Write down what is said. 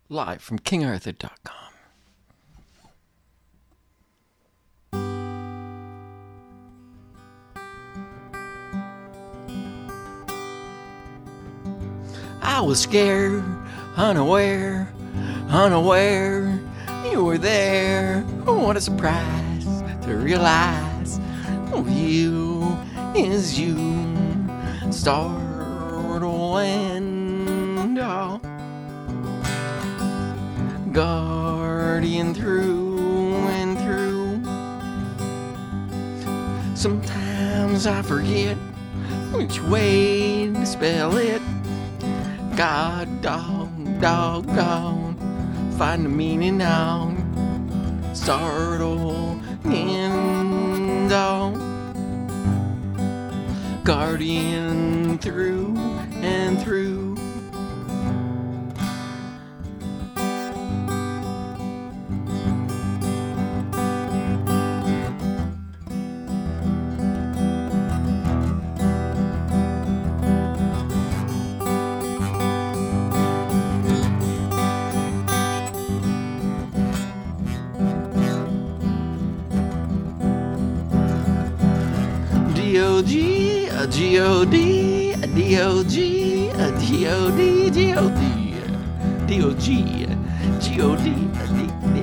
live from KingArthur.com. I was scared, unaware you were there. What a surprise to realize you is you. Startle and all, guardian through and through. Sometimes I forget which way to spell it. God, dog, dog, dog, find the meaning on. Startle and all, guardian through and through. D-O-G, a G-O-D, a D-O-G, a D-O-D, G-O-D, D-O-G, G-O-D, a D-D.